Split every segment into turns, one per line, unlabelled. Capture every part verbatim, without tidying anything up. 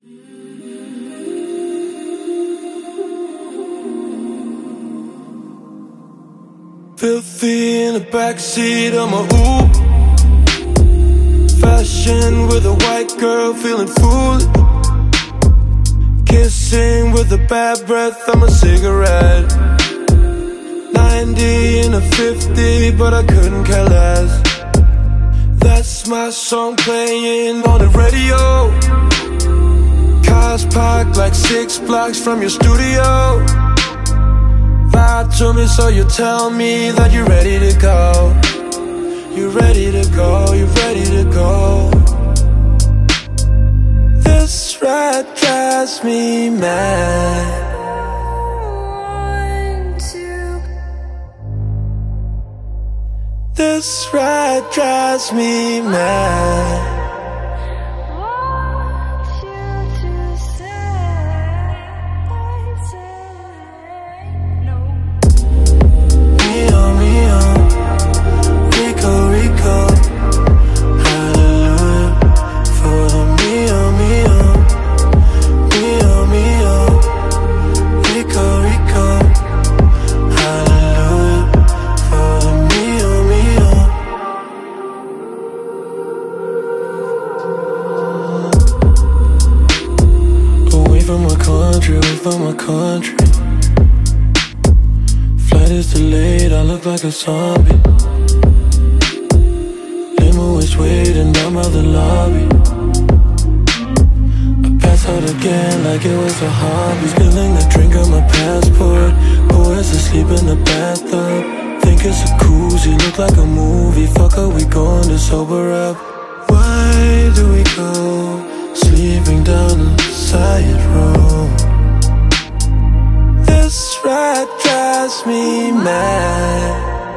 Filthy in the backseat of my Uber, fashion with a white girl, feeling foolish. Kissing with a bad breath, I'm a cigarette. Ninety in a fifty, but I couldn't care less. That's my song playing on the radio. Cars parked like six blocks from your studio. Lie to me, so you tell me that you're ready to go. You're ready to go, you're ready to go. This ride drives me mad. This ride drives me mad. From my country, away from my country. Flight is delayed, I look like a zombie. Limo is waiting down by the lobby. I pass out again like it was a hobby. Spilling the drink on my passport. Boys asleep in the bathtub. Think it's a koozie, look like a movie. Fuck, are we going to sober up? Why do we go sleeping down the side road? This ride drives me mad.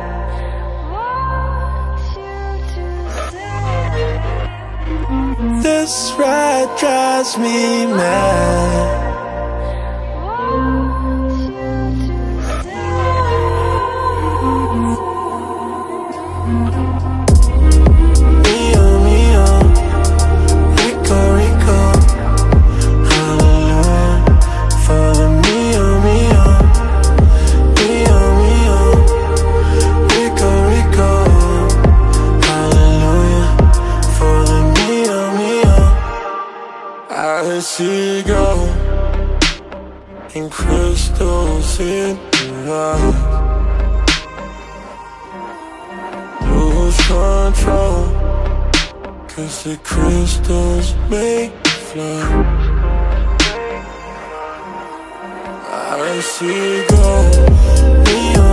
This ride drives me mad. I see gold and crystals in your eyes. Lose control, cause the crystals make me fly. I see gold.